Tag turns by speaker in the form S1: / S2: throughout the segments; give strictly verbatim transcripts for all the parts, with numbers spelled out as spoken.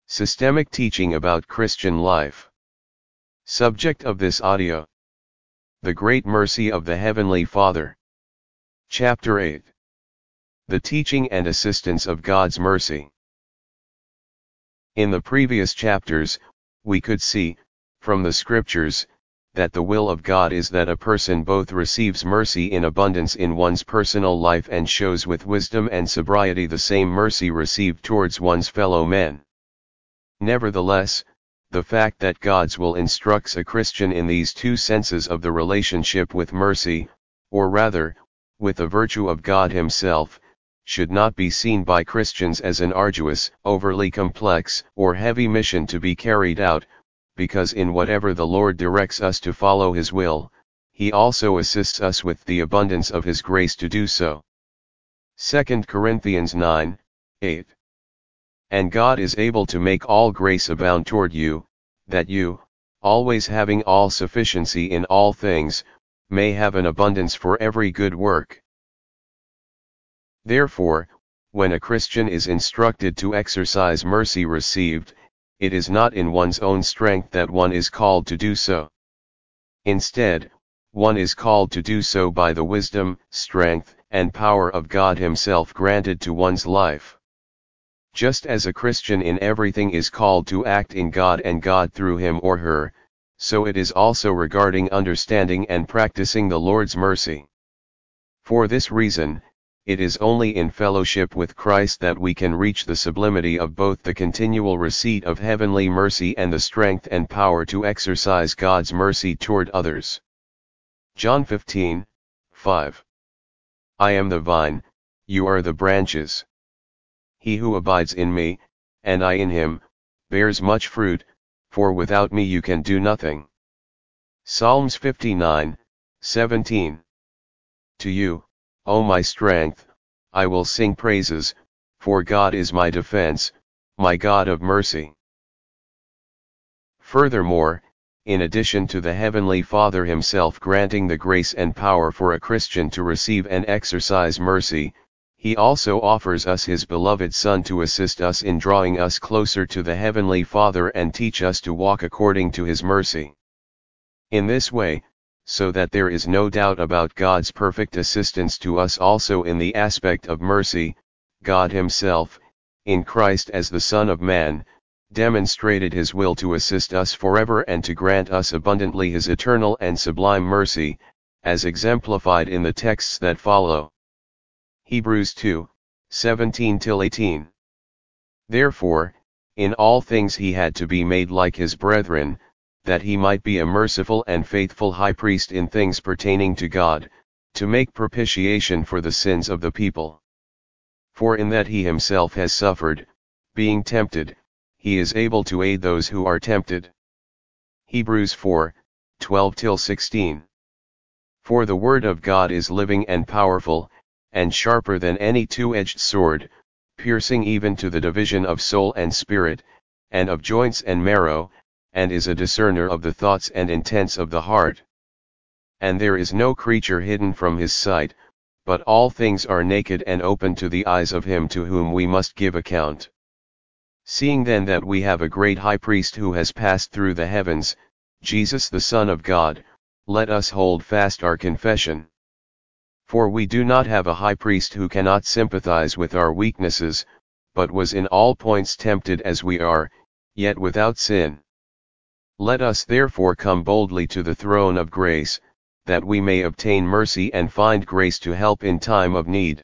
S1: Systemic teaching about Christian life. Subject of this audio: the great mercy of the Heavenly Father. Chapter eight. The teaching and assistance of God's mercy. In the previous chapters, we could see, from the scriptures, that the will of God is that a person both receives mercy in abundance in one's personal life and shows with wisdom and sobriety the same mercy received towards one's fellow men. Nevertheless, the fact that God's will instructs a Christian in these two senses of the relationship with mercy, or rather, with the virtue of God Himself, should not be seen by Christians as an arduous, overly complex, or heavy mission to be carried out, because in whatever the Lord directs us to follow His will, He also assists us with the abundance of His grace to do so. Second Corinthians nine, eight. And God is able to make all grace abound toward you, that you, always having all sufficiency in all things, may have an abundance for every good work. Therefore, when a Christian is instructed to exercise mercy received, it is not in one's own strength that one is called to do so. Instead, one is called to do so by the wisdom, strength, and power of God Himself granted to one's life. Just as a Christian in everything is called to act in God and God through him or her, so it is also regarding understanding and practicing the Lord's mercy. For this reason, it is only in fellowship with Christ that we can reach the sublimity of both the continual receipt of heavenly mercy and the strength and power to exercise God's mercy toward others. John fifteen, five. I am the vine, you are the branches. He who abides in me, and I in him, bears much fruit, for without me you can do nothing. Psalms fifty-nine, seventeen. To you, O my strength, I will sing praises, for God is my defense, my God of mercy. Furthermore, in addition to the Heavenly Father Himself granting the grace and power for a Christian to receive and exercise mercy, He also offers us His beloved Son to assist us in drawing us closer to the Heavenly Father and teach us to walk according to His mercy. In this way, so that there is no doubt about God's perfect assistance to us also in the aspect of mercy, God Himself, in Christ as the Son of Man, demonstrated His will to assist us forever and to grant us abundantly His eternal and sublime mercy, as exemplified in the texts that follow. Hebrews two, seventeen till eighteen. Therefore, in all things He had to be made like His brethren, that He might be a merciful and faithful high priest in things pertaining to God, to make propitiation for the sins of the people. For in that He Himself has suffered, being tempted, He is able to aid those who are tempted. Hebrews four, twelve till sixteen. For the word of God is living and powerful, and sharper than any two-edged sword, piercing even to the division of soul and spirit, and of joints and marrow, and is a discerner of the thoughts and intents of the heart. And there is no creature hidden from His sight, but all things are naked and open to the eyes of Him to whom we must give account. Seeing then that we have a great high priest who has passed through the heavens, Jesus the Son of God, let us hold fast our confession. For we do not have a high priest who cannot sympathize with our weaknesses, but was in all points tempted as we are, yet without sin. Let us therefore come boldly to the throne of grace, that we may obtain mercy and find grace to help in time of need.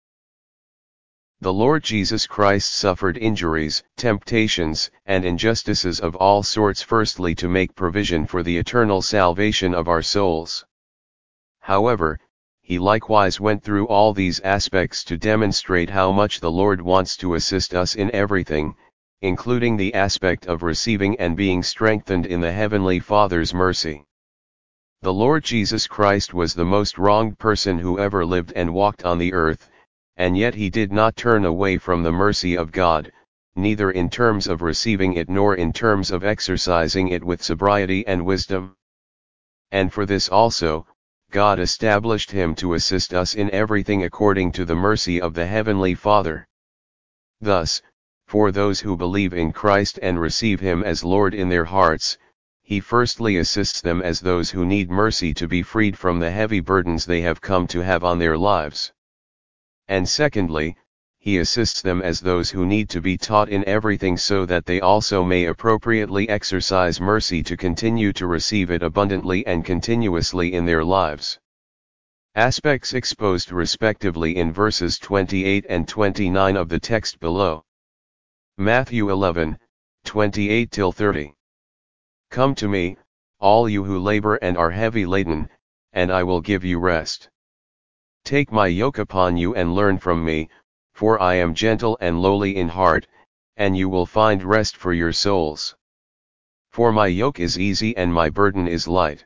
S1: The Lord Jesus Christ suffered injuries, temptations, and injustices of all sorts, firstly to make provision for the eternal salvation of our souls. However, He likewise went through all these aspects to demonstrate how much the Lord wants to assist us in everything, including the aspect of receiving and being strengthened in the Heavenly Father's mercy. The Lord Jesus Christ was the most wronged person who ever lived and walked on the earth, and yet He did not turn away from the mercy of God, neither in terms of receiving it nor in terms of exercising it with sobriety and wisdom. And for this also, God established Him to assist us in everything according to the mercy of the Heavenly Father. Thus, For those who believe in Christ and receive Him as Lord in their hearts, He firstly assists them as those who need mercy to be freed from the heavy burdens they have come to have on their lives. And secondly, He assists them as those who need to be taught in everything so that they also may appropriately exercise mercy to continue to receive it abundantly and continuously in their lives. Aspects exposed respectively in verses twenty-eight and twenty-nine of the text below. Matthew eleven, twenty-eight till thirty. Come to me, all you who labor and are heavy laden, and I will give you rest. Take my yoke upon you and learn from me, for I am gentle and lowly in heart, and you will find rest for your souls. For my yoke is easy and my burden is light.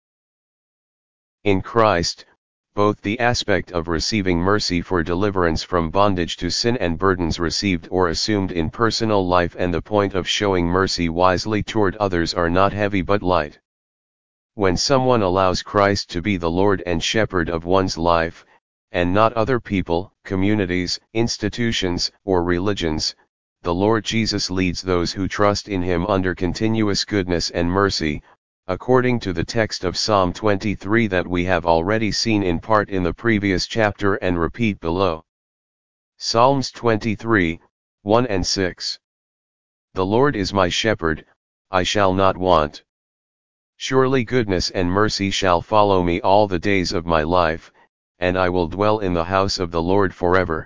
S1: In Christ, both the aspect of receiving mercy for deliverance from bondage to sin and burdens received or assumed in personal life and the point of showing mercy wisely toward others are not heavy but light. When someone allows Christ to be the Lord and Shepherd of one's life, and not other people, communities, institutions, or religions, the Lord Jesus leads those who trust in Him under continuous goodness and mercy, according to the text of Psalm twenty-three that we have already seen in part in the previous chapter and repeat below. Psalms twenty-three, one and six. The Lord is my shepherd, I shall not want. Surely goodness and mercy shall follow me all the days of my life, and I will dwell in the house of the Lord forever.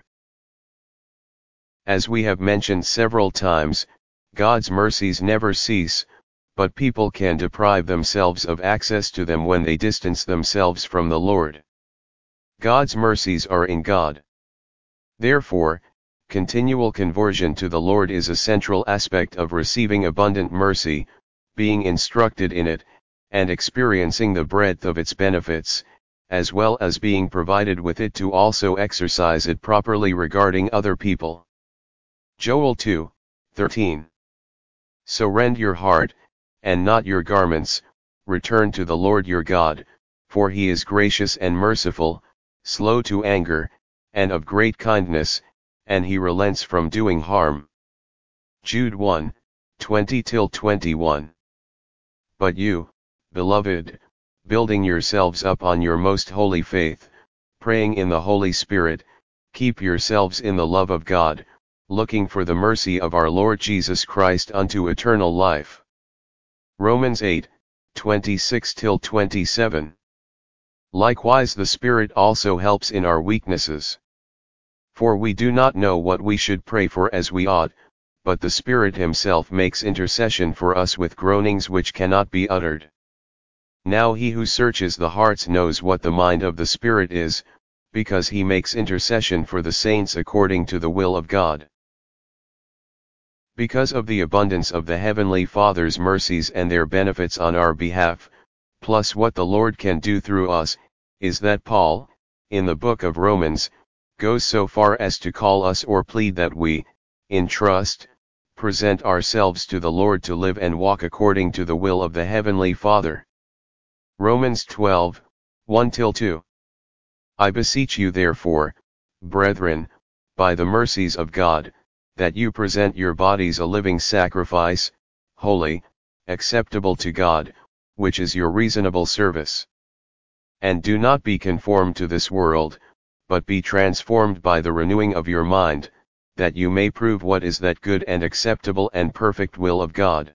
S1: As we have mentioned several times, God's mercies never cease, but people can deprive themselves of access to them when they distance themselves from the Lord. God's mercies are in God. Therefore, continual conversion to the Lord is a central aspect of receiving abundant mercy, being instructed in it, and experiencing the breadth of its benefits, as well as being provided with it to also exercise it properly regarding other people. Joel two, thirteen. So rend your heart, and not your garments, return to the Lord your God, for He is gracious and merciful, slow to anger, and of great kindness, and He relents from doing harm. Jude one, twenty till twenty-one. But you, beloved, building yourselves up on your most holy faith, praying in the Holy Spirit, keep yourselves in the love of God, looking for the mercy of our Lord Jesus Christ unto eternal life. Romans eight, twenty-six till twenty-seven. Likewise the Spirit also helps in our weaknesses. For we do not know what we should pray for as we ought, but the Spirit Himself makes intercession for us with groanings which cannot be uttered. Now He who searches the hearts knows what the mind of the Spirit is, because He makes intercession for the saints according to the will of God. Because of the abundance of the Heavenly Father's mercies and their benefits on our behalf, plus what the Lord can do through us, is that Paul, in the book of Romans, goes so far as to call us or plead that we, in trust, present ourselves to the Lord to live and walk according to the will of the Heavenly Father. Romans twelve, one till two. I beseech you therefore, brethren, by the mercies of God, that you present your bodies a living sacrifice, holy, acceptable to God, which is your reasonable service. And do not be conformed to this world, but be transformed by the renewing of your mind, that you may prove what is that good and acceptable and perfect will of God.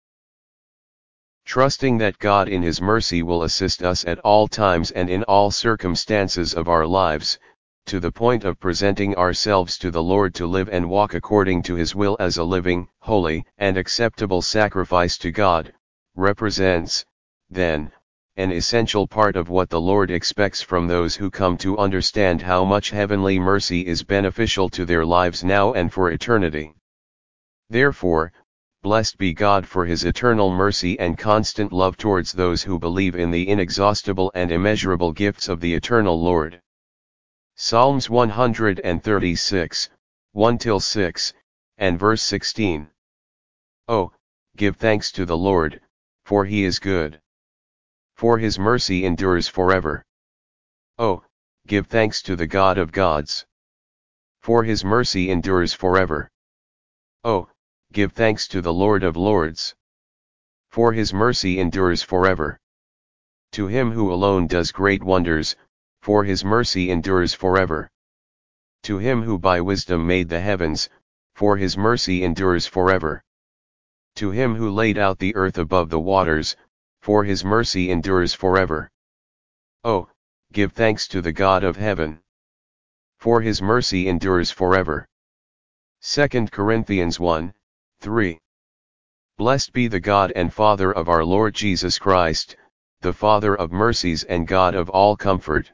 S1: Trusting that God in His mercy will assist us at all times and in all circumstances of our lives, to the point of presenting ourselves to the Lord to live and walk according to His will as a living, holy, and acceptable sacrifice to God, represents, then, an essential part of what the Lord expects from those who come to understand how much heavenly mercy is beneficial to their lives now and for eternity. Therefore, blessed be God for His eternal mercy and constant love towards those who believe in the inexhaustible and immeasurable gifts of the eternal Lord. Psalms one hundred thirty-six, one till six, and verse sixteen. Oh, give thanks to the Lord, for He is good. For His mercy endures forever. Oh, give thanks to the God of gods. For His mercy endures forever. Oh, give thanks to the Lord of Lords. For his mercy endures forever. To him who alone does great wonders, for his mercy endures forever. To him who by wisdom made the heavens, for his mercy endures forever. To him who laid out the earth above the waters, for his mercy endures forever. Oh, give thanks to the God of heaven. For his mercy endures forever. Second Corinthians one, three. Blessed be the God and Father of our Lord Jesus Christ, the Father of mercies and God of all comfort.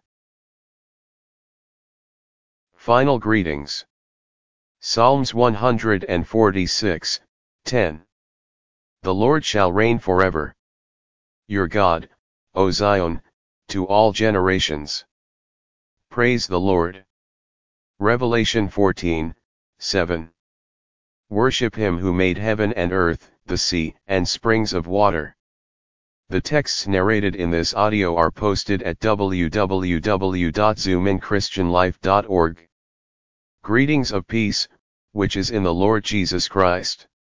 S1: Final greetings. Psalms one hundred forty-six, ten. The Lord shall reign forever. Your God, O Zion, to all generations. Praise the Lord. Revelation fourteen, seven. Worship him who made heaven and earth, the sea, and springs of water. The texts narrated in this audio are posted at w w w dot zoom in christian life dot org. Greetings of peace, which is in the Lord Jesus Christ.